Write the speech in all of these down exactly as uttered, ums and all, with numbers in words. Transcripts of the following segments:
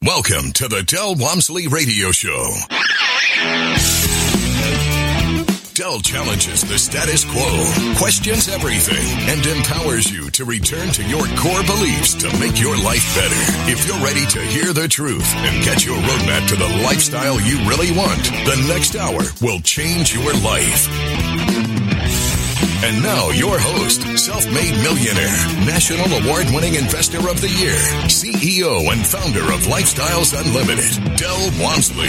Welcome to the Del Walmsley Radio Show. Del challenges the status quo, questions everything, and empowers you to return to your core beliefs to make your life better. If you're ready to hear the truth and get your roadmap to the lifestyle you really want, the next hour will change your life. And now, your host, self-made millionaire, national award-winning investor of the year, C E O and founder of Lifestyles Unlimited, Del Walmsley.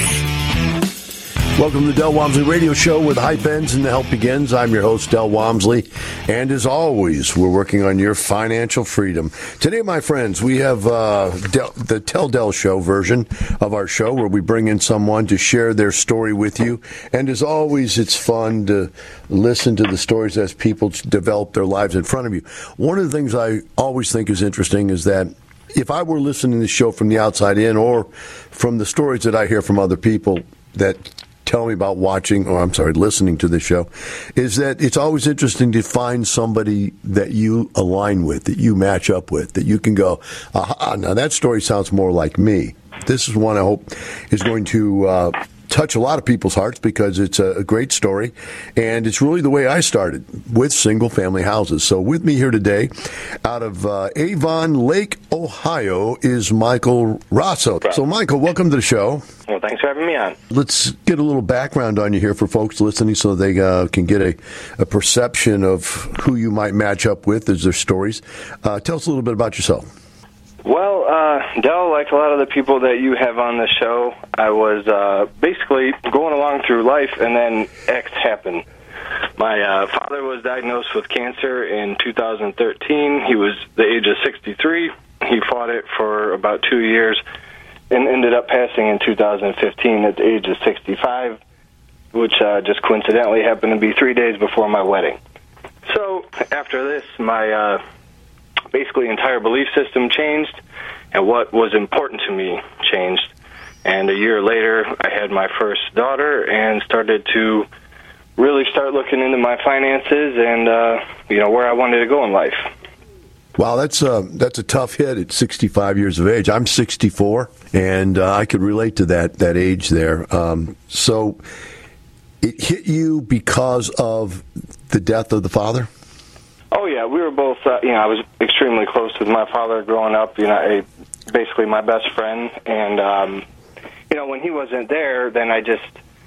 Welcome to the Del Walmsley Radio Show, where the hype ends and the help begins. I'm your host, Del Walmsley, and as always, we're working on your financial freedom. Today, my friends, we have uh, Del, the Tell Del Show version of our show, where we bring in someone to share their story with you. And as always, it's fun to listen to the stories as people develop their lives in front of you. One of the things I always think is interesting is that if I were listening to the show from the outside in, or from the stories that I hear from other people that tell me about watching, or I'm sorry, listening to the show, is that it's always interesting to find somebody that you align with, that you match up with, that you can go, aha, now that story sounds more like me. This is one I hope is going to uh, touch a lot of people's hearts, because it's a, a great story, and it's really the way I started, with single-family houses. So with me here today, out of uh, Avon Lake, Ohio, is Michael Rosso. Right. So, Michael, welcome to the show. Well, thanks for having me on. Let's get a little background on you here for folks listening, so they uh, can get a, a perception of who you might match up with as their stories. Uh, tell us a little bit about yourself. Well, uh, Del, like a lot of the people that you have on the show, I was uh, basically going along through life, and then X happened. My uh, father was diagnosed with cancer in two thousand thirteen. He was the age of sixty-three. He fought it for about two years and ended up passing in two thousand fifteen at the age of sixty-five, which uh, just coincidentally happened to be three days before my wedding. So after this, my uh, basically entire belief system changed, and what was important to me changed. And a year later, I had my first daughter and started to really start looking into my finances and uh, you know, where I wanted to go in life. Wow, that's a, that's a tough hit at sixty-five years of age. I'm sixty-four, and uh, I could relate to that, that age there. Um, so it hit you because of the death of the father? Oh, yeah, we were both, uh, you know, I was extremely close with my father growing up, you know, I, basically my best friend, and, um, you know, when he wasn't there, then I just,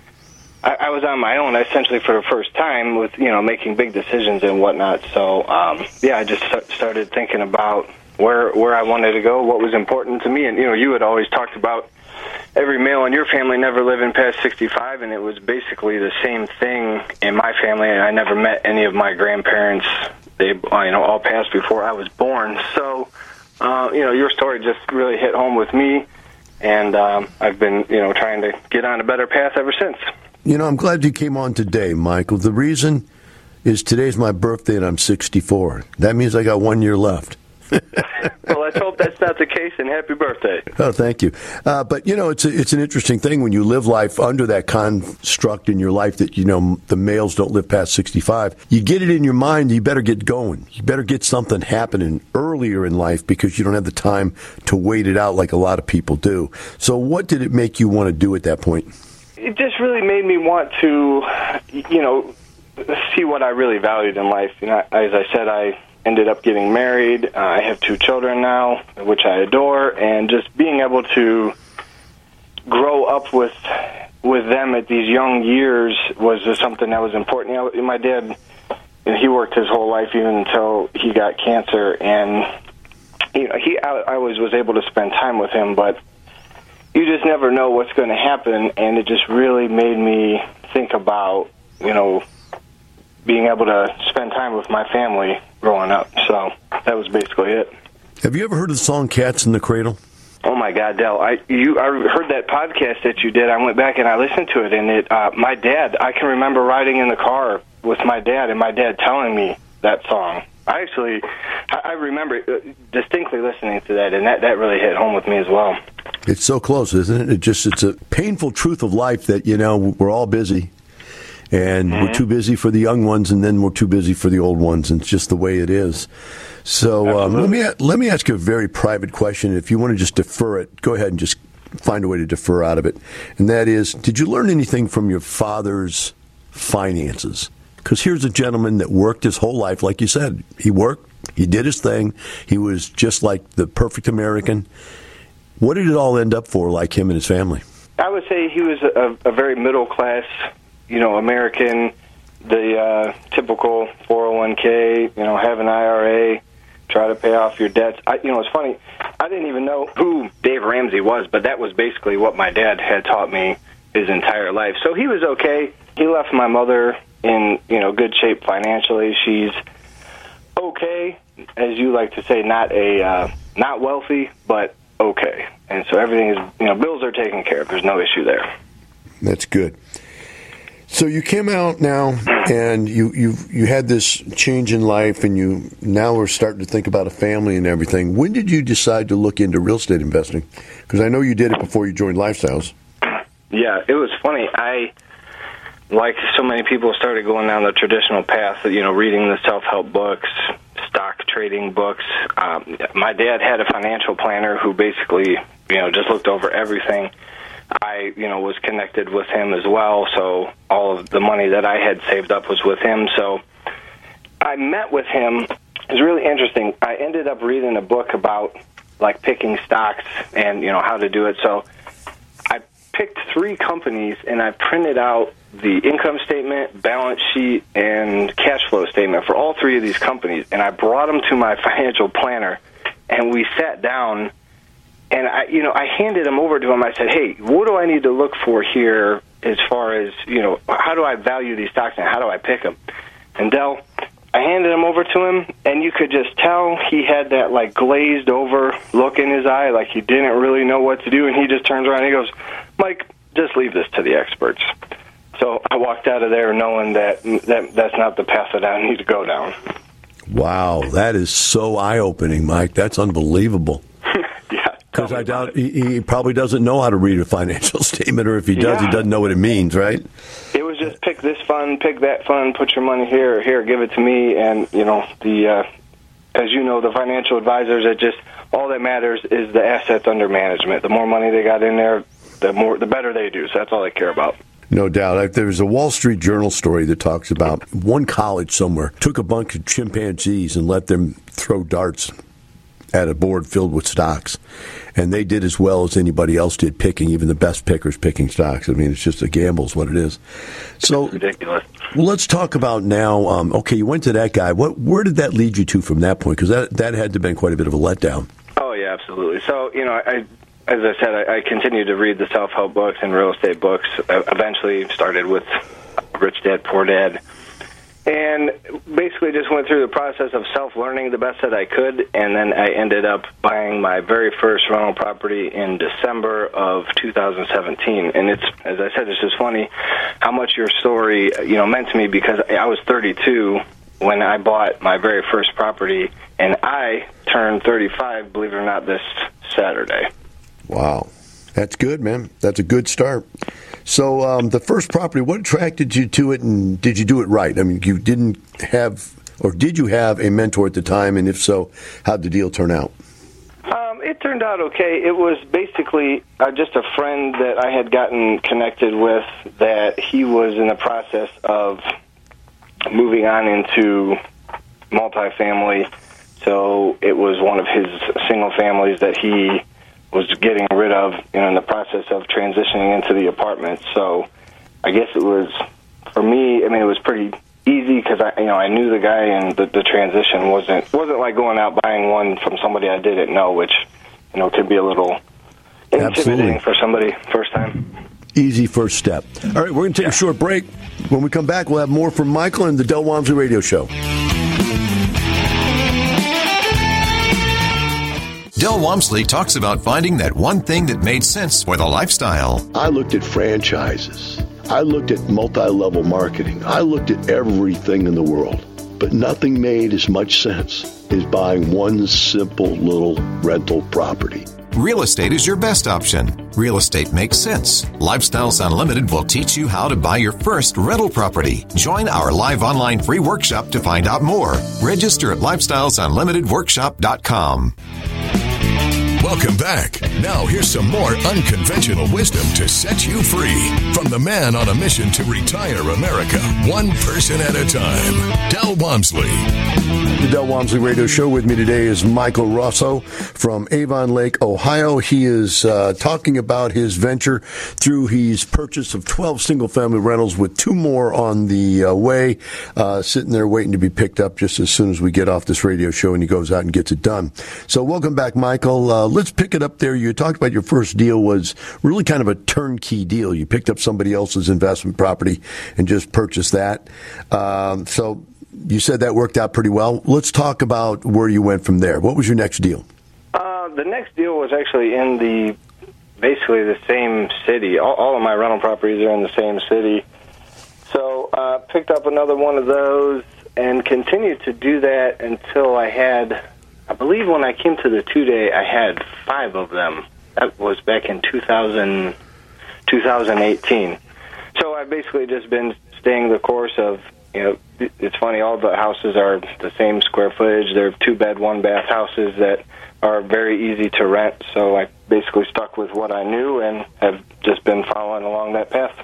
I, I was on my own, essentially, for the first time with, you know, making big decisions and whatnot, so, um, yeah, I just started thinking about where where I wanted to go, what was important to me, and, you know, you had always talked about every male in your family never living past sixty-five, and it was basically the same thing in my family, and I never met any of my grandparents. They, you know, all passed before I was born. So, uh, you know, your story just really hit home with me, and um, I've been, you know, trying to get on a better path ever since. You know, I'm glad you came on today, Michael. The reason is today's my birthday, and I'm sixty-four. That means I got one year left. Well, let's hope that's not the case, and happy birthday. Oh, thank you. Uh, but, you know, it's a, it's an interesting thing when you live life under that construct in your life that, you know, the males don't live past sixty-five. You get it in your mind, you better get going. You better get something happening earlier in life, because you don't have the time to wait it out like a lot of people do. So what did it make you want to do at that point? It just really made me want to, you know, see what I really valued in life. You know, as I said, I ended up getting married. Uh, I have two children now, which I adore, and just being able to grow up with with them at these young years was just something that was important. You know, my dad, you know, he worked his whole life even until he got cancer, and you know, he I, I always was able to spend time with him, but you just never know what's going to happen, and it just really made me think about, you know, being able to spend time with my family growing up. So that was basically it. Have you ever heard of the song Cats in the Cradle? Oh, my God, Del. I you I heard that podcast that you did. I went back and I listened to it, and it uh, my dad, I can remember riding in the car with my dad, and my dad telling me that song. I actually, I remember distinctly listening to that, and that, that really hit home with me as well. It's so close, isn't it? It just, it's a painful truth of life that, you know, we're all busy. And mm-hmm. we're too busy for the young ones, and then we're too busy for the old ones. And it's just the way it is. So um, let me let me ask you a very private question. If you want to just defer it, go ahead and just find a way to defer out of it. And that is, did you learn anything from your father's finances? Because here's a gentleman that worked his whole life, like you said. He worked, he did his thing. He was just like the perfect American. What did it all end up for, like him and his family? I would say he was a, a very middle-class, you know, American, the uh, typical four oh one k, you know, have an I R A, try to pay off your debts. I, you know, it's funny, I didn't even know who Dave Ramsey was, but that was basically what my dad had taught me his entire life. So he was okay. He left my mother in, you know, good shape financially. She's okay, as you like to say, not a uh, not wealthy, but okay. And so everything is, you know, bills are taken care of. There's no issue there. That's good. So you came out now, and you you you had this change in life, and you now are starting to think about a family and everything. When did you decide to look into real estate investing? Because I know you did it before you joined Lifestyles. Yeah, it was funny. I, like so many people, started going down the traditional path, you know, reading the self-help books, stock trading books. Um, my dad had a financial planner who basically, you know, just looked over everything. I, you know, was connected with him as well, so all of the money that I had saved up was with him. So I met with him. It was really interesting. I ended up reading a book about, like, picking stocks and, you know, how to do it. So I picked three companies, and I printed out the income statement, balance sheet, and cash flow statement for all three of these companies, and I brought them to my financial planner, and we sat down. And I, you know, I handed them over to him. I said, "Hey, what do I need to look for here as far as, you know, how do I value these stocks and how do I pick them?" And Del, I handed them over to him, and you could just tell he had that, like, glazed over look in his eye, like he didn't really know what to do. And he just turns around and he goes, "Mike, just leave this to the experts." So I walked out of there knowing that, that that's not the path that I need to go down. Wow, that is so eye-opening, Mike. That's unbelievable. Yeah. Because I doubt he, he probably doesn't know how to read a financial statement, or if he does, yeah. he doesn't know what it means, right? It was just pick this fund, pick that fund, put your money here, here, give it to me, and, you know, the uh, as you know, the financial advisors, it just, all that matters is the assets under management. The more money they got in there, the more, the better they do. So that's all they care about. No doubt. There's a Wall Street Journal story that talks about one college somewhere took a bunch of chimpanzees and let them throw darts at a board filled with stocks. And they did as well as anybody else did picking, even the best pickers picking stocks. I mean, it's just a gamble is what it is. So, it's ridiculous. Well, let's talk about now, um, okay, you went to that guy. What? Where did that lead you to from that point? Because that, that had to have been quite a bit of a letdown. Oh, yeah, absolutely. So, you know, I... As I said, I, I continued to read the self-help books and real estate books. I eventually started with Rich Dad, Poor Dad. And basically just went through the process of self-learning the best that I could. And then I ended up buying my very first rental property in December of two thousand seventeen. And it's, as I said, it's just funny how much your story, you know, meant to me, because I was thirty-two when I bought my very first property. And I turned thirty-five, believe it or not, this Saturday. Wow. That's good, man. That's a good start. So um, the first property, what attracted you to it, and did you do it right? I mean, you didn't have, or did you have a mentor at the time, and if so, how'd the deal turn out? Um, it turned out okay. It was basically uh, just a friend that I had gotten connected with, that he was in the process of moving on into multifamily. So it was one of his single families that he was getting rid of, you know, in the process of transitioning into the apartment. So I guess it was, for me, I mean, it was pretty easy because I, you know, I knew the guy, and the, the transition wasn't wasn't like going out buying one from somebody I didn't know, which, you know, could be a little intimidating Absolutely. for somebody first time. Easy first step. All right, we're going to take yeah. a short break. When we come back, we'll have more from Michael and the Del Walmsley Radio Show. Del Walmsley talks about finding that one thing that made sense for the lifestyle. I looked at franchises. I looked at multi-level marketing. I looked at everything in the world. But nothing made as much sense as buying one simple little rental property. Real estate is your best option. Real estate makes sense. Lifestyles Unlimited will teach you how to buy your first rental property. Join our live online free workshop to find out more. Register at lifestyles unlimited workshop dot com. Welcome back. Now here's some more unconventional wisdom to set you free from the man on a mission to retire America, one person at a time, Del Walmsley. The Del Walmsley Radio Show. With me today is Michael Russo from Avon Lake, Ohio. He is uh, talking about his venture through his purchase of twelve single-family rentals with two more on the uh, way, uh, sitting there waiting to be picked up just as soon as we get off this radio show, and he goes out and gets it done. So welcome back, Michael. Uh, let's pick it up there. You talked about your first deal was really kind of a turnkey deal. You picked up somebody else's investment property and just purchased that. Um, so you said that worked out pretty well. Let's talk about where you went from there. What was your next deal? Uh, the next deal was actually in the basically the same city. All, all of my rental properties are in the same city. So I uh, picked up another one of those and continued to do that until I had, I believe when I came to the two-day, I had five of them. That was back in two thousand, twenty eighteen. So I've basically just been staying the course of, you know, it's funny, all the houses are the same square footage. They're two-bed, one-bath houses that are very easy to rent. So I basically stuck with what I knew and have just been following along that path.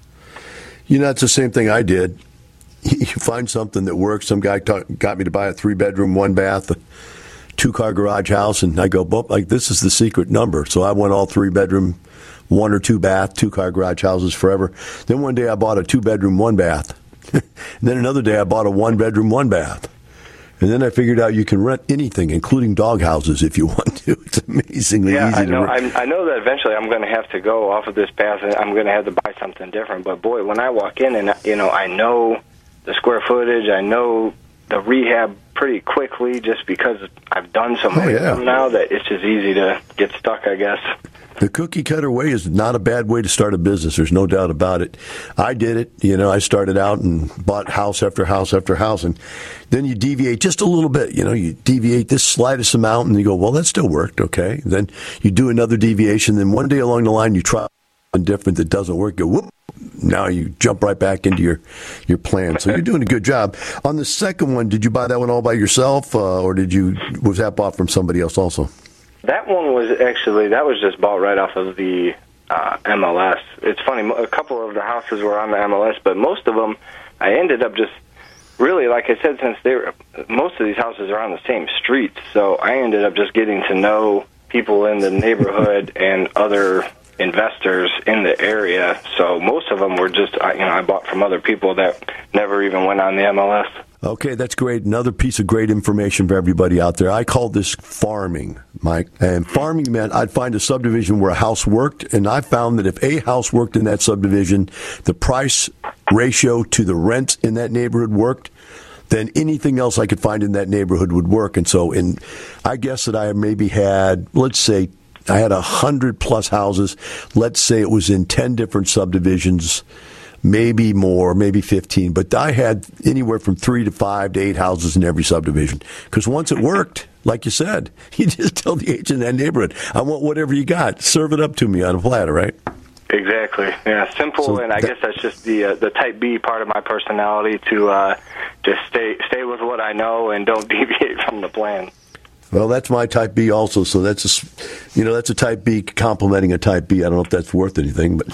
You know, it's the same thing I did. You find something that works. Some guy ta- got me to buy a three-bedroom, one-bath, two-car garage house, and I go, well, like, this is the secret number. So I went all three-bedroom, one- or two-bath, two-car garage houses forever. Then one day I bought a two-bedroom, one-bath. And then another day I bought a one-bedroom, one-bath. And then I figured out you can rent anything, including dog houses, if you want to. It's amazingly yeah, easy I know, to rent. I, I know that eventually I'm going to have to go off of this path, and I'm going to have to buy something different. But, boy, when I walk in and, you know, I know the square footage, I know the rehab pretty quickly just because I've done so many oh, yeah. of them now that it's just easy to get stuck, I guess. The cookie cutter way is not a bad way to start a business. There's no doubt about it. I did it. You know, I started out and bought house after house after house, and then you deviate just a little bit. You know, you deviate this slightest amount, and you go, well, that still worked, okay. Then you do another deviation. Then one day along the line, you try something different that doesn't work. Go, whoop. Now you jump right back into your, your plan. So you're doing a good job. On the second one, did you buy that one all by yourself, uh, or did you was that bought from somebody else also? That one was actually, that was just bought right off of the uh, M L S. It's funny, a couple of the houses were on the M L S, but most of them, I ended up just, really, like I said, since they were, most of these houses are on the same streets, so I ended up just getting to know people in the neighborhood and other investors in the area. So most of them were just, you know, I bought from other people that never even went on the M L S. Okay, that's great. Another piece of great information for everybody out there. I call this farming, Mike. And farming meant I'd find a subdivision where a house worked, and I found that if a house worked in that subdivision, the price ratio to the rent in that neighborhood worked, then anything else I could find in that neighborhood would work. And so in, I guess that I maybe had, let's say, I had one hundred plus houses. Let's say it was in ten different subdivisions, maybe more, maybe fifteen. But I had anywhere from three to five to eight houses in every subdivision. Because once it worked, like you said, you just tell the agent in that neighborhood, I want whatever you got. Serve it up to me on a platter, right? Exactly. Yeah, simple, so and I that, guess that's just the uh, the type B part of my personality to uh, just stay stay with what I know and don't deviate from the plan. Well, that's my type B also, so that's a, you know, that's a type B complimenting a type B. I don't know if that's worth anything, but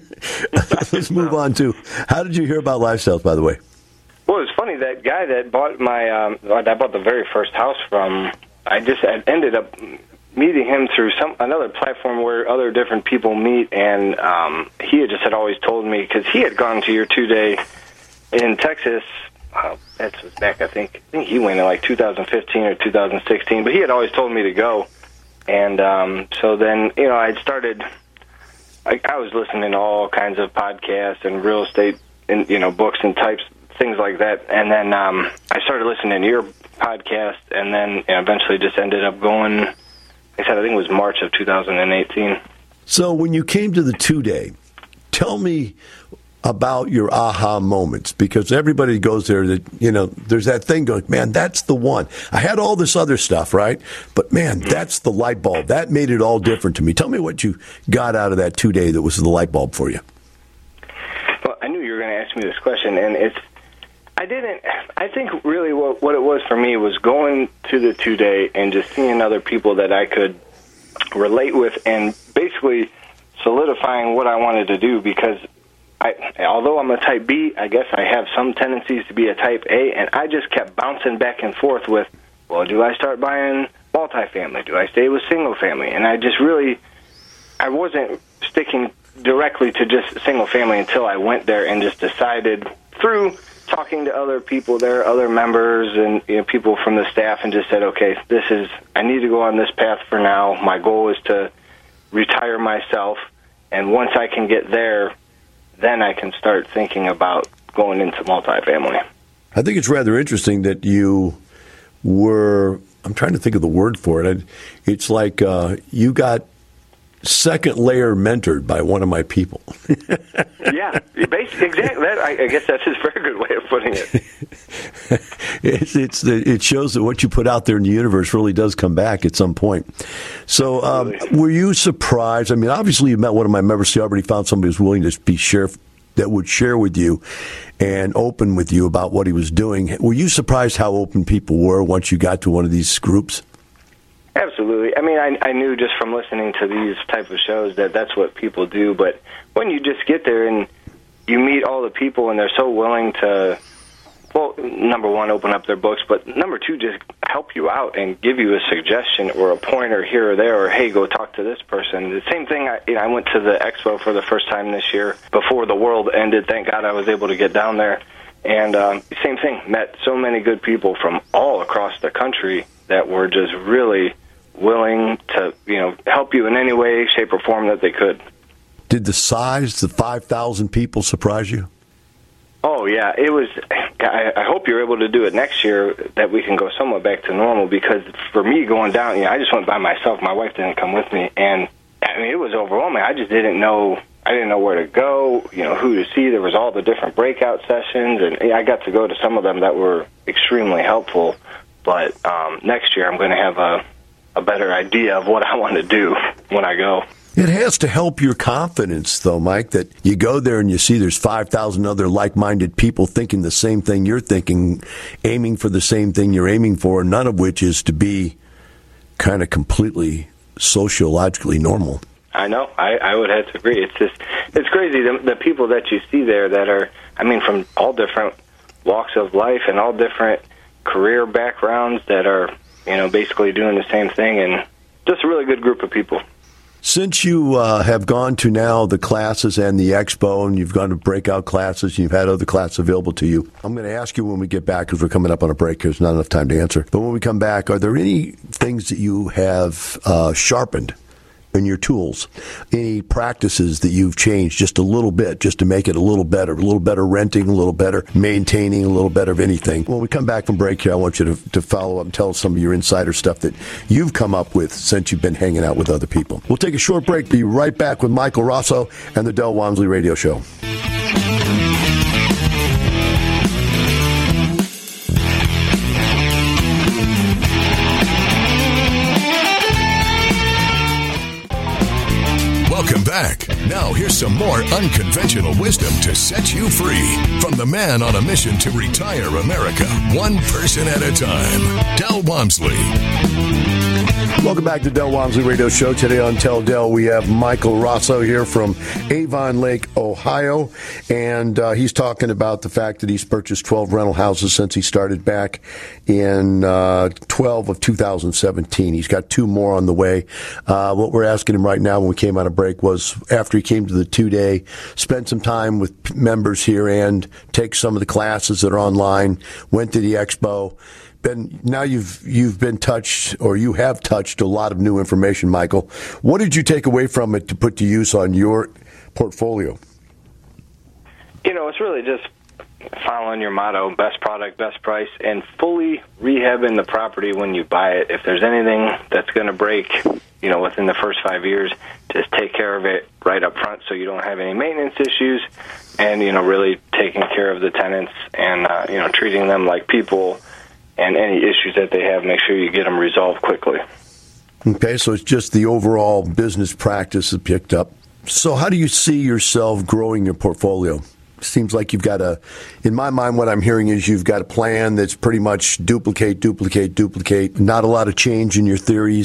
let's move on to, how did you hear about Lifestyles, by the way? Well, it's funny, that guy that bought my, um, I bought the very first house from, I just I ended up meeting him through some another platform where other different people meet, and um, he had just had always told me, because he had gone to your two-day in Texas. Uh, that was back, I think, I think he went in like two thousand fifteen or two thousand sixteen, but he had always told me to go. And um, so then, you know, I started, I, I was listening to all kinds of podcasts and real estate, and, you know, books and types, things like that. And then um, I started listening to your podcast, and then you know, eventually just ended up going, like I said, I think it was March of two thousand eighteen. So when you came to the two-day, tell me about your aha moments, because everybody goes there that, you know, there's that thing going, man, that's the one. I had all this other stuff, right? But, man, that's the light bulb. That made it all different to me. Tell me what you got out of that two-day that was the light bulb for you. Well, I knew you were going to ask me this question, and it's, I didn't, I think really what, what it was for me was going to the two-day and just seeing other people that I could relate with, and basically solidifying what I wanted to do, because I, although I'm a type B, I guess I have some tendencies to be a type A, and I just kept bouncing back and forth with, well, do I start buying multifamily? Do I stay with single family? And I just really, I wasn't sticking directly to just single family until I went there and just decided through talking to other people there, other members and you know, people from the staff, and just said, okay, this is, I need to go on this path for now. My goal is to retire myself, and once I can get there, then I can start thinking about going into multifamily. I think it's rather interesting that you were, I'm trying to think of the word for it. It's like uh, you got second layer mentored by one of my people. Yeah, basically, exactly. That, I, I guess that's a very good way of putting it. it's, it's it shows that what you put out there in the universe really does come back at some point. So, um, were you surprised? I mean, obviously, you met one of my members. You already found somebody who's willing to be share that would share with you and open with you about what he was doing. Were you surprised how open people were once you got to one of these groups? Absolutely. I mean, I, I knew just from listening to these type of shows that that's what people do. But when you just get there and you meet all the people and they're so willing to, well, number one, open up their books, but number two, just help you out and give you a suggestion or a pointer here or there, or hey, go talk to this person. The same thing, I, you know, I went to the expo for the first time this year before the world ended. Thank God I was able to get down there. And um, same thing, met so many good people from all across the country that were just really willing to, you know, help you in any way, shape, or form that they could. Did the size, the five thousand people, surprise you? Oh, yeah. It was. I, I hope you're able to do it next year, that we can go somewhat back to normal, because for me going down, you know, I just went by myself. My wife didn't come with me, and I mean, it was overwhelming. I just didn't know. I didn't know where to go, you know, who to see. There was all the different breakout sessions, and I got to go to some of them that were extremely helpful. But um, next year I'm going to have a, a better idea of what I want to do when I go. It has to help your confidence, though, Mike, that you go there and you see there's five thousand other like-minded people thinking the same thing you're thinking, aiming for the same thing you're aiming for, none of which is to be kind of completely sociologically normal. I know. I, I would have to agree. It's just, it's crazy, the, the people that you see there that are, I mean, from all different walks of life and all different career backgrounds that are, you know, basically doing the same thing, and just a really good group of people. Since you uh, have gone to now the classes and the expo, and you've gone to breakout classes, and you've had other classes available to you, I'm going to ask you when we get back, because we're coming up on a break, there's not enough time to answer. But when we come back, are there any things that you have uh, sharpened in your tools? Any practices that you've changed just a little bit, just to make it a little better, a little better renting, a little better maintaining, a little better of anything? When we come back from break here, I want you to, to follow up and tell us some of your insider stuff that you've come up with since you've been hanging out with other people. We'll take a short break. Be right back with Michael Rosso and the Del Walmsley Radio Show. Welcome back. Now here's some more unconventional wisdom to set you free from the man on a mission to retire America, one person at a time, Del Walmsley. Welcome back to Del Walmsley Radio Show. Today on Tell Del, we have Michael Rosso here from Avon Lake, Ohio, and uh, he's talking about the fact that he's purchased twelve rental houses since he started back in uh, twelve of two thousand seventeen. He's got two more on the way. Uh, what we're asking him right now when we came out of break was, after he came to the two-day, spend some time with members here and take some of the classes that are online, went to the expo. Ben, now you've you've been touched, or you have touched a lot of new information, Michael. What did you take away from it to put to use on your portfolio? You know, it's really just following your motto, best product, best price, and fully rehabbing the property when you buy it. If there's anything that's going to break, you know, within the first five years, just take care of it right up front so you don't have any maintenance issues, and, you know, really taking care of the tenants and, uh, you know, treating them like people. And any issues that they have, make sure you get them resolved quickly. Okay, so it's just the overall business practice is picked up. So how do you see yourself growing your portfolio? Seems like you've got a, in my mind, what I'm hearing is you've got a plan that's pretty much duplicate, duplicate, duplicate. Not a lot of change in your theories.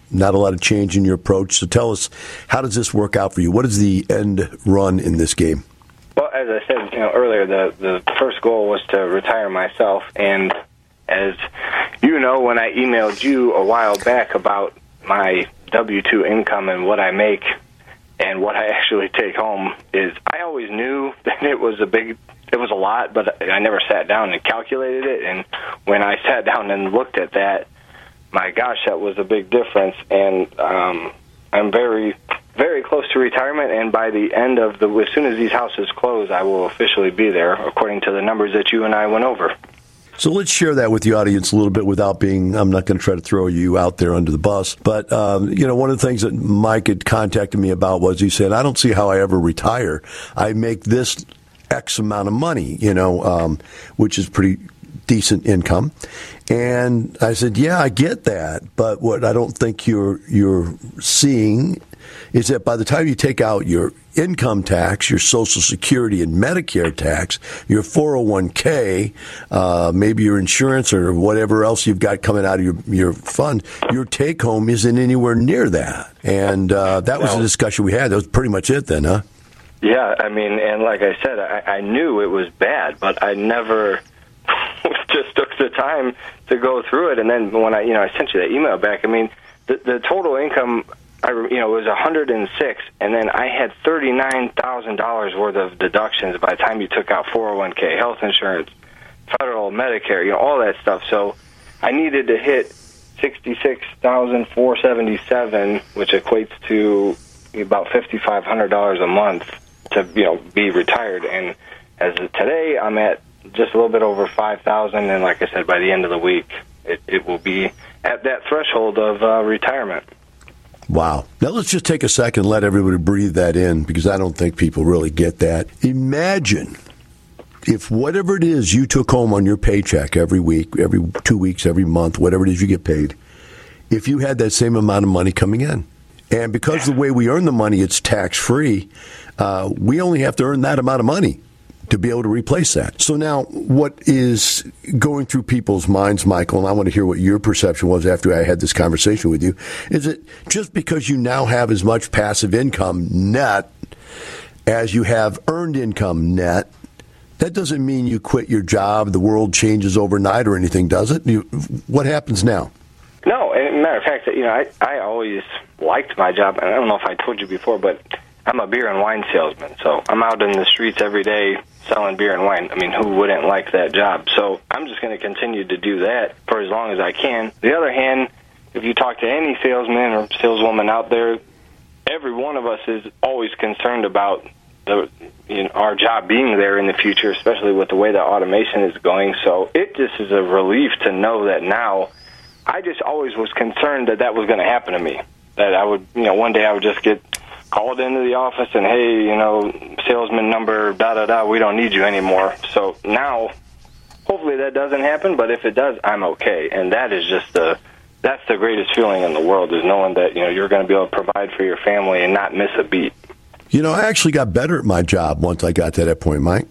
not a lot of change in your approach. So tell us, how does this work out for you? What is the end run in this game? Well, as I said, you know, earlier, the the first goal was to retire myself, and as you know, when I emailed you a while back about my W two income and what I make and what I actually take home, is I always knew that it was a big, it was a lot, but I never sat down and calculated it. And when I sat down and looked at that, my gosh, that was a big difference. And um, I'm very, very close to retirement. And by the end of the, as soon as these houses close, I will officially be there, according to the numbers that you and I went over. So let's share that with the audience a little bit without being, I'm not going to try to throw you out there under the bus. But, um, you know, one of the things that Mike had contacted me about was he said, I don't see how I ever retire. I make this X amount of money, you know, um, which is pretty decent income. And I said, yeah, I get that. But what I don't think you're you're seeing is that by the time you take out your income tax, your Social Security and Medicare tax, your four oh one k, uh, maybe your insurance or whatever else you've got coming out of your, your fund, your take-home isn't anywhere near that. And uh, that was the discussion we had. That was pretty much it then, huh? Yeah, I mean, and like I said, I, I knew it was bad, but I never just took the time to go through it. And then when I, you know, I sent you that email back, I mean, the, the total income, I, you know, it was one hundred six, and then I had thirty-nine thousand dollars worth of deductions by the time you took out four oh one k, health insurance, federal, Medicare, you know, all that stuff. So I needed to hit sixty-six thousand four hundred seventy-seven, which equates to about fifty-five hundred dollars a month to, you know, be retired. And as of today, I'm at just a little bit over five thousand, and like I said, by the end of the week, it, it will be at that threshold of uh, retirement. Wow. Now let's just take a second and let everybody breathe that in, because I don't think people really get that. Imagine if whatever it is you took home on your paycheck every week, every two weeks, every month, whatever it is you get paid, if you had that same amount of money coming in. And because the way we earn the money, it's tax-free, uh, we only have to earn that amount of money to be able to replace that. So now what is going through people's minds, Michael, and I want to hear what your perception was after I had this conversation with you, is it just because you now have as much passive income net as you have earned income net, that doesn't mean you quit your job, the world changes overnight or anything, does it? You, what happens now? No, and as a matter of fact, you know, I, I always liked my job, and I don't know if I told you before, but I'm a beer and wine salesman, so I'm out in the streets every day selling beer and wine. I mean, who wouldn't like that job? So I'm just going to continue to do that for as long as I can. The other hand, if you talk to any salesman or saleswoman out there, every one of us is always concerned about the, you know, our job being there in the future, especially with the way that automation is going. So it just is a relief to know that now. I just always was concerned that that was going to happen to me, that I would, you know, one day I would just get called into the office and, hey, you know, salesman number, da-da-da, we don't need you anymore. So now, hopefully that doesn't happen, but if it does, I'm okay. And that is just the, that's the greatest feeling in the world, is knowing that, you know, you're going to be able to provide for your family and not miss a beat. You know, I actually got better at my job once I got to that point, Mike.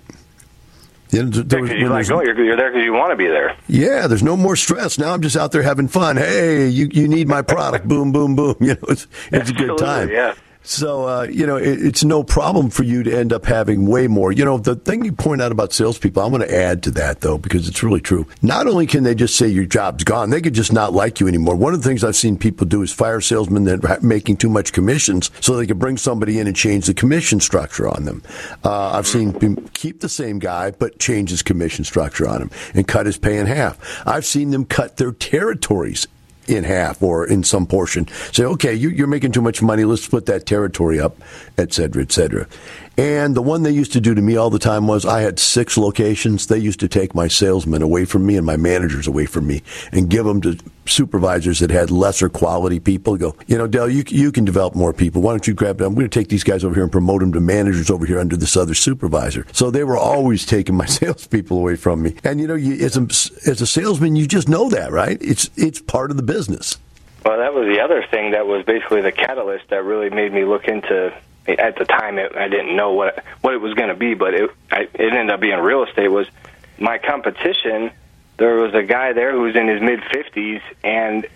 You know, there was, you're, like, oh, you're, you're there because you want to be there. Yeah, there's no more stress. Now I'm just out there having fun. Hey, you, you need my product. Boom, boom, boom. You know, it's, it's a good time. Yeah. So, uh, you know, it, it's no problem for you to end up having way more. You know, the thing you point out about salespeople, I'm going to add to that, though, because it's really true. Not only can they just say your job's gone, they could just not like you anymore. One of the things I've seen people do is fire salesmen that are making too much commissions so they can bring somebody in and change the commission structure on them. Uh, I've seen them keep the same guy, but change his commission structure on him and cut his pay in half. I've seen them cut their territories in half or in some portion. Say, okay, you, you're making too much money. Let's split that territory up, et cetera, et cetera. And the one they used to do to me all the time was I had six locations. They used to take my salesmen away from me and my managers away from me and give them to supervisors that had lesser quality people. Go, you know, Del, you, you can develop more people. Why don't you grab them? I'm going to take these guys over here and promote them to managers over here under this other supervisor. So they were always taking my salespeople away from me. And, you know, you, as, a, as a salesman, you just know that, right? It's it's part of the business. Well, that was the other thing that was basically the catalyst that really made me look into. At the time, it, I didn't know what what it was going to be, but it I, it ended up being real estate. Was my competition. There was a guy there who was in his mid fifties, and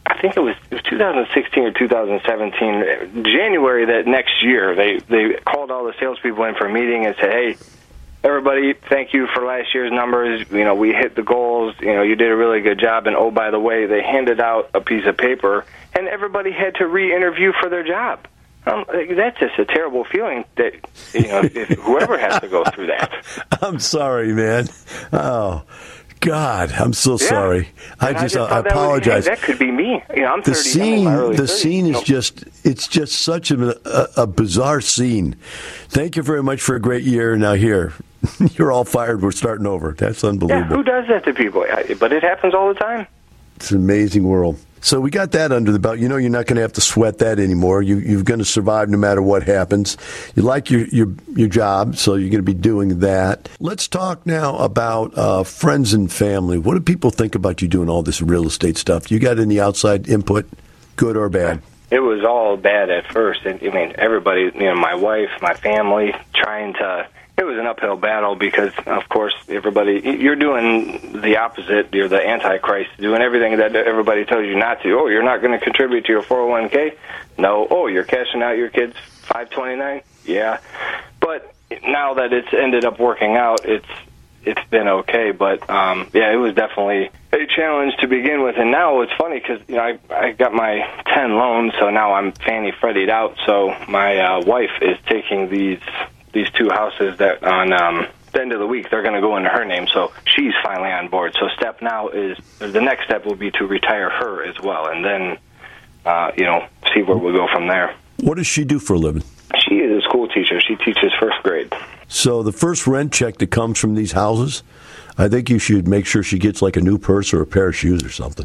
I think it was, it was two thousand sixteen or two thousand seventeen, January that next year, they, they called all the salespeople in for a meeting and said, hey, everybody, thank you for last year's numbers. You know, we hit the goals. You know, you did a really good job. And, oh, by the way, they handed out a piece of paper, and everybody had to re-interview for their job. Um, that's just a terrible feeling that, you know, if whoever has to go through that. I'm sorry, man. Oh, God, I'm so yeah. sorry. I just, I, just I apologize. That, was, hey, that could be me. You know, I'm the thirty. Scene, I'm in my early the thirties. scene is you know. just, it's just such a, a, a bizarre scene. Thank you very much for a great year. Now here, you're all fired. We're starting over. That's unbelievable. Yeah, who does that to people? But it happens all the time. It's an amazing world. So we got that under the belt. You know you're not going to have to sweat that anymore. You, you're going to survive no matter what happens. You like your, your, your job, so you're going to be doing that. Let's talk now about uh, friends and family. What do people think about you doing all this real estate stuff? You got any outside input, good or bad? It was all bad at first. I mean, everybody, you know, my wife, my family, trying to... It was an uphill battle because, of course, everybody, you're doing the opposite. You're the Antichrist, doing everything that everybody tells you not to. Oh, you're not going to contribute to your four oh one k? No. Oh, you're cashing out your kids' five twenty-nine? Yeah. But now that it's ended up working out, it's it's been okay. But, um, yeah, it was definitely a challenge to begin with. And now it's funny because, you know, I, I got my ten loans, so now I'm Fannie Freddie'd out. So my uh, wife is taking these... these two houses that on um, the end of the week, they're going to go into her name. So she's finally on board. So step now is, the next step will be to retire her as well, and then, uh, you know, see where we'll go from there. What does she do for a living? She is a school teacher. She teaches first grade. So the first rent check that comes from these houses, I think you should make sure she gets like a new purse or a pair of shoes or something.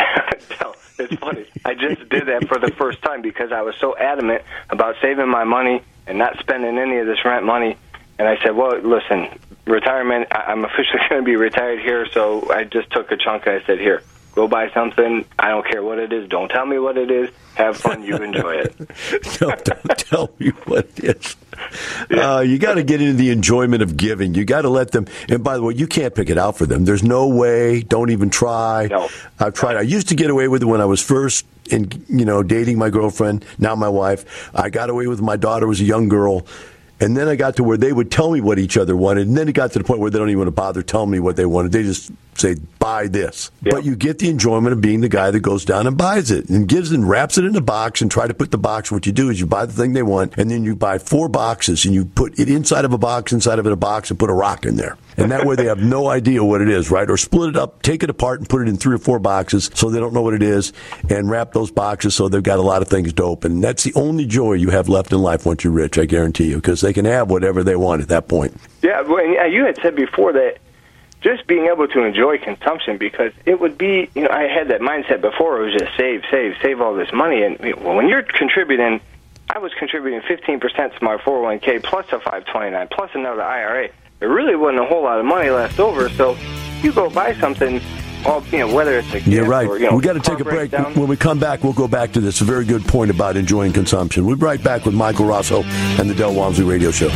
It's funny. I just did that for the first time because I was so adamant about saving my money and not spending any of this rent money. And I said, well, listen, retirement, I'm officially going to be retired here, so I just took a chunk and I said, here, go buy something. I don't care what it is. Don't tell me what it is. Have fun. You enjoy it. No, don't tell me what it is. Yeah. Uh, you got to get into the enjoyment of giving. You got to let them. And by the way, you can't pick it out for them. There's no way. Don't even try. No. I've tried. I used to get away with it when I was first, in, you know, dating my girlfriend. Now my wife. I got away with my daughter was a young girl. And then I got to where they would tell me what each other wanted. And then it got to the point where they don't even want to bother telling me what they wanted. They just say, buy this. Yep. But you get the enjoyment of being the guy that goes down and buys it and gives and wraps it in a box and try to put the box. What you do is you buy the thing they want, and then you buy four boxes, and you put it inside of a box, inside of it a box, and put a rock in there. And that way they have no idea what it is, right? Or split it up, take it apart, and put it in three or four boxes so they don't know what it is, and wrap those boxes so they've got a lot of things to open. And that's the only joy you have left in life once you're rich, I guarantee you, because they can have whatever they want at that point. Yeah, well, you had said before that just being able to enjoy consumption, because it would be, you know, I had that mindset before. It was just save, save, save all this money. And well, when you're contributing, I was contributing fifteen percent to my four oh one k plus a five twenty-nine plus another I R A. There really wasn't a whole lot of money left over. So you go buy something, all, you know, whether it's a gift You're right. or, you know, we got to take a break. Breakdown. When we come back, we'll go back to this. A very good point about enjoying consumption. We'll be right back with Michael Rosso and the Del Walmsley Radio Show.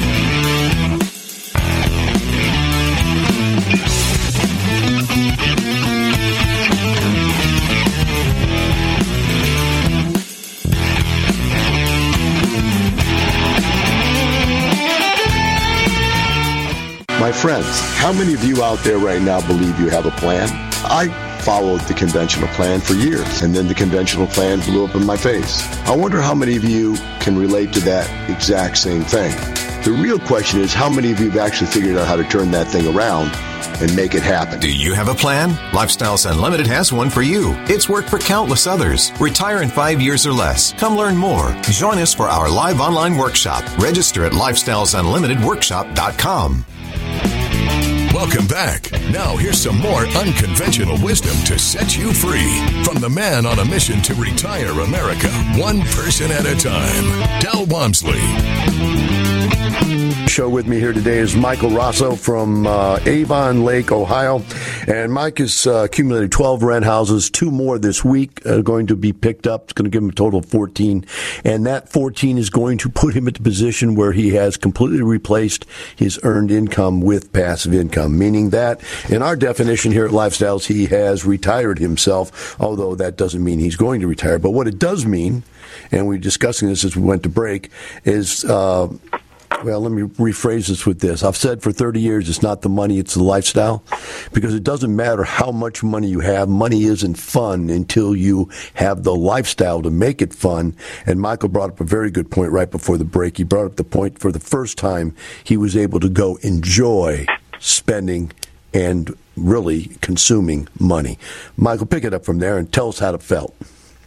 My friends, how many of you out there right now believe you have a plan? I followed the conventional plan for years, and then the conventional plan blew up in my face. I wonder how many of you can relate to that exact same thing. The real question is, how many of you have actually figured out how to turn that thing around and make it happen? Do you have a plan? Lifestyles Unlimited has one for you. It's worked for countless others. Retire in five years or less. Come learn more. Join us for our live online workshop. Register at lifestyles unlimited workshop dot com. Welcome back. Now here's some more unconventional wisdom to set you free from the man on a mission to retire America, one person at a time, Del Walmsley. Show with me here today is Michael Rosso from uh, Avon Lake, Ohio. And Mike has uh, accumulated twelve rent houses, two more this week are going to be picked up. It's going to give him a total of fourteen. And that fourteen is going to put him at the position where he has completely replaced his earned income with passive income, meaning that in our definition here at Lifestyles, he has retired himself, although that doesn't mean he's going to retire. But what it does mean, and we were discussing this as we went to break, is... Uh, Well, let me rephrase this with this. I've said for thirty years it's not the money, it's the lifestyle. Because it doesn't matter how much money you have. Money isn't fun until you have the lifestyle to make it fun. And Michael brought up a very good point right before the break. He brought up the point for the first time he was able to go enjoy spending and really consuming money. Michael, pick it up from there and tell us how it felt.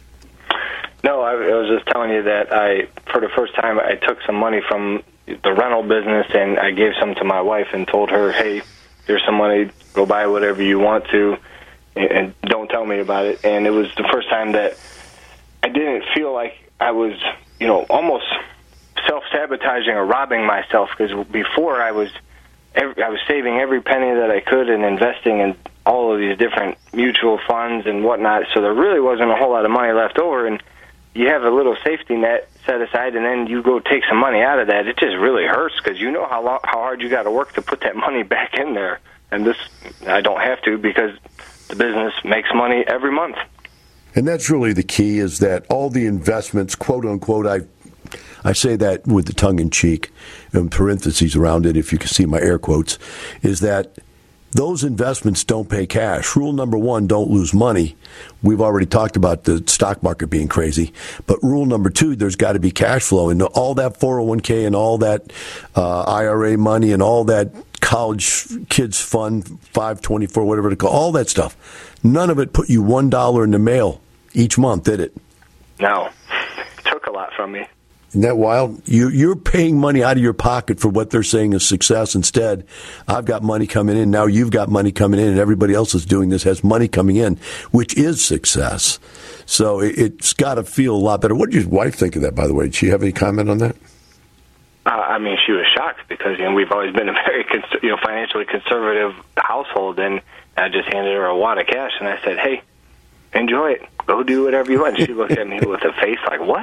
No, I, I was just telling you that I, for the first time, I took some money from the rental business and I gave some to my wife and told her, hey, here's some money, go buy whatever you want to, and, and don't tell me about it. And it was the first time that I didn't feel like I was, you know, almost self-sabotaging or robbing myself, because before I was, every, I was saving every penny that I could and investing in all of these different mutual funds and whatnot, so there really wasn't a whole lot of money left over. And you have a little safety net set aside, and then you go take some money out of that. It just really hurts, because you know how long, how hard you got to work to put that money back in there. And this, I don't have to, because the business makes money every month. And that's really the key, is that all the investments, quote unquote, I I say that with the tongue in cheek, and parentheses around it, if you can see my air quotes, is that those investments don't pay cash. Rule number one, don't lose money. We've already talked about the stock market being crazy. But rule number two, there's got to be cash flow. And all that four oh one k and all that uh, I R A money and all that college kids fund, five twenty-four, whatever to call, all that stuff, none of it put you one dollar in the mail each month, did it? No. It took a lot from me. Isn't that wild? You, you're paying money out of your pocket for what they're saying is success. Instead, I've got money coming in. Now you've got money coming in, and everybody else is doing this has money coming in, which is success. So it, it's got to feel a lot better. What did your wife think of that, by the way? Did she have any comment on that? Uh, I mean, she was shocked, because, you know, we've always been a very, cons- you know, financially conservative household, and I just handed her a wad of cash, and I said, hey, enjoy it. Go do whatever you want. She looked at me with a face like, what?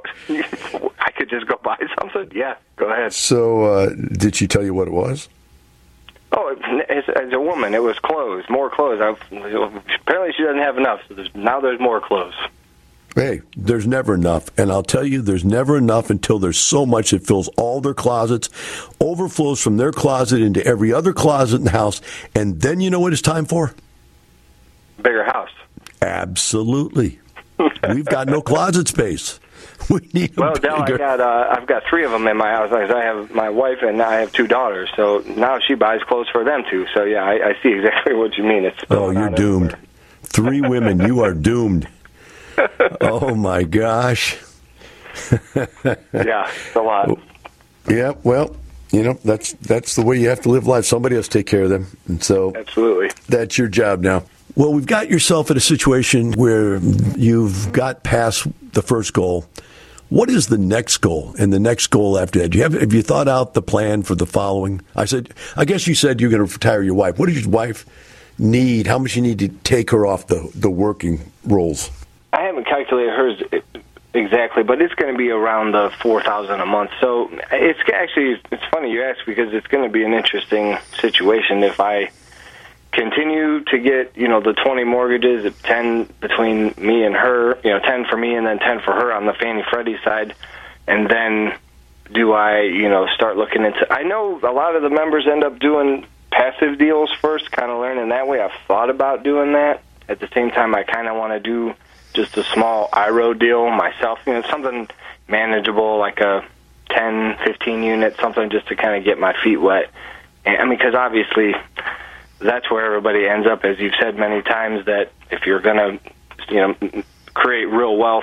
I could just go buy something? Yeah, go ahead. So uh, did she tell you what it was? Oh, as, as a woman, it was clothes, more clothes. I, apparently she doesn't have enough, so there's, now there's more clothes. Hey, there's never enough. And I'll tell you, there's never enough until there's so much that fills all their closets, overflows from their closet into every other closet in the house. And then you know what it's time for? Bigger house. Absolutely. We've got no closet space. We need well, a Del, I got uh, I've got three of them in my house. Like I have my wife and I have two daughters. So now she buys clothes for them too. So yeah, I, I see exactly what you mean. It's oh, you're doomed. Everywhere. Three women, you are doomed. Oh my gosh. Yeah, it's a lot. Yeah, well, you know, that's that's the way you have to live life. Somebody else take care of them. And so absolutely, that's your job now. Well, we've got yourself in a situation where you've got past the first goal. What is the next goal and the next goal after that? Do you have, have you thought out the plan for the following? I said, I guess you said you're going to retire your wife. What does your wife need? How much you need to take her off the, the working roles? I haven't calculated hers exactly, but it's going to be around the four thousand a month. So it's actually, it's funny you ask, because it's going to be an interesting situation if I continue to get, you know, the twenty mortgages at ten between me and her, you know, ten for me and then ten for her on the Fannie Freddie side. And then do I, you know, start looking into, I know a lot of the members end up doing passive deals first, kind of learning that way. I've thought about doing that. At the same time, I kind of want to do just a small I R O deal myself, you know, something manageable, like a ten, fifteen unit, something just to kind of get my feet wet. And, I mean, because obviously that's where everybody ends up, as you've said many times, that if you're going to, you know, create real wealth,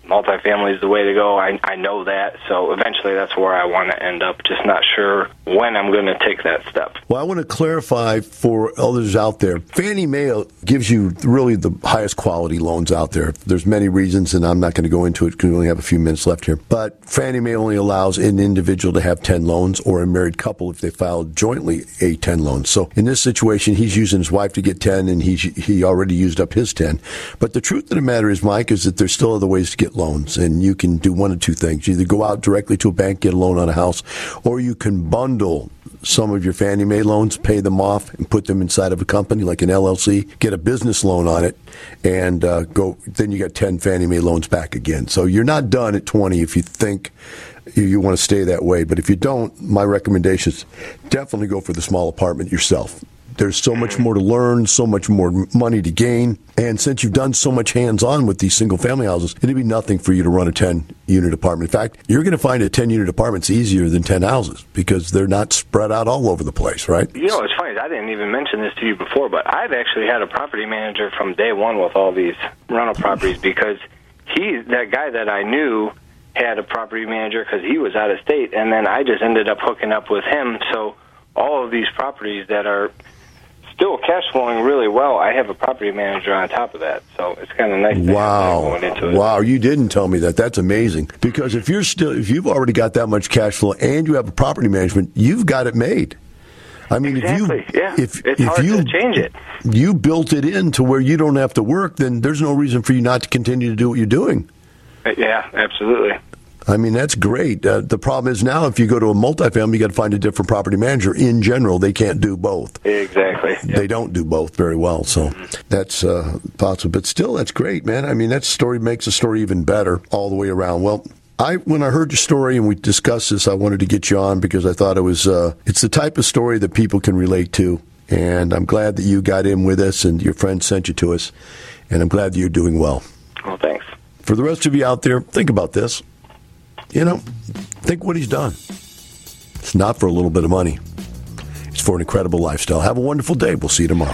multifamily is the way to go. I, I know that, so eventually that's where I want to end up, just not sure when I'm going to take that step. Well, I want to clarify for others out there, Fannie Mae gives you really the highest quality loans out there. There's many reasons, and I'm not going to go into it because we only have a few minutes left here. But Fannie Mae only allows an individual to have ten loans, or a married couple if they file jointly a ten loans. So in this situation, he's using his wife to get ten, and he he already used up his ten. But the truth of the matter is, Mike, is that there's still other ways to get loans, and you can do one of two things. You either go out directly to a bank, get a loan on a house, or you can bundle some of your Fannie Mae loans, pay them off, and put them inside of a company like an L L C, get a business loan on it, and uh, go. Then you got ten Fannie Mae loans back again. So you're not done at twenty if you think you, you want to stay that way. But if you don't, my recommendation is definitely go for the small apartment yourself. There's so much more to learn, so much more money to gain. And since you've done so much hands-on with these single-family houses, it'd be nothing for you to run a ten-unit apartment. In fact, you're going to find a ten-unit apartment's easier than ten houses because they're not spread out all over the place, right? You know, it's funny. I didn't even mention this to you before, but I've actually had a property manager from day one with all these rental properties because he, that guy that I knew had a property manager because he was out of state, and then I just ended up hooking up with him. So all of these properties that are still cash flowing really well, I have a property manager on top of that, so it's kind of nice. Wow, going into it. Wow! You didn't tell me that. That's amazing. Because if you're still, if you've already got that much cash flow and you have a property management, you've got it made. I mean, exactly. if you, yeah, if, it's if hard you, to change it. You built it in to where you don't have to work, then there's no reason for you not to continue to do what you're doing. Yeah, absolutely. I mean, that's great. Uh, the problem is now if you go to a multifamily, you got to find a different property manager. In general, they can't do both. Exactly. Yep. They don't do both very well, so mm-hmm. that's uh, possible. But still, that's great, man. I mean, that story makes the story even better all the way around. Well, I when I heard your story and we discussed this, I wanted to get you on because I thought it was uh, it's the type of story that people can relate to. And I'm glad that you got in with us and your friend sent you to us. And I'm glad that you're doing well. Well, thanks. For the rest of you out there, think about this. You know, think what he's done. It's not for a little bit of money. It's for an incredible lifestyle. Have a wonderful day. We'll see you tomorrow.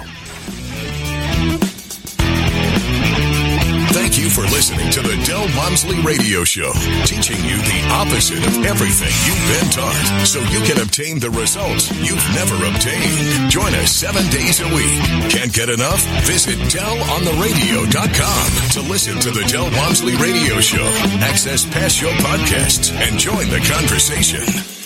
Thank you for listening to the Del Walmsley Radio Show, teaching you the opposite of everything you've been taught so you can obtain the results you've never obtained. Join us seven days a week. Can't get enough? Visit del on the radio dot com to listen to the Del Walmsley Radio Show, access past show podcasts, and join the conversation.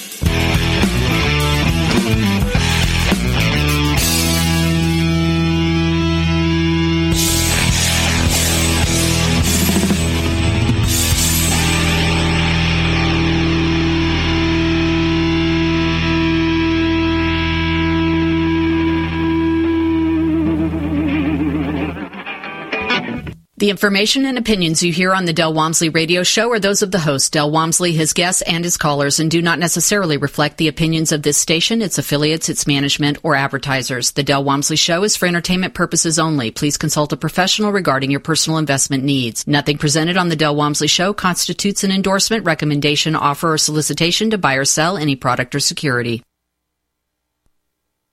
The information and opinions you hear on the Del Walmsley Radio Show are those of the host, Del Walmsley, his guests, and his callers, and do not necessarily reflect the opinions of this station, its affiliates, its management, or advertisers. The Del Walmsley Show is for entertainment purposes only. Please consult a professional regarding your personal investment needs. Nothing presented on the Del Walmsley Show constitutes an endorsement, recommendation, offer, or solicitation to buy or sell any product or security.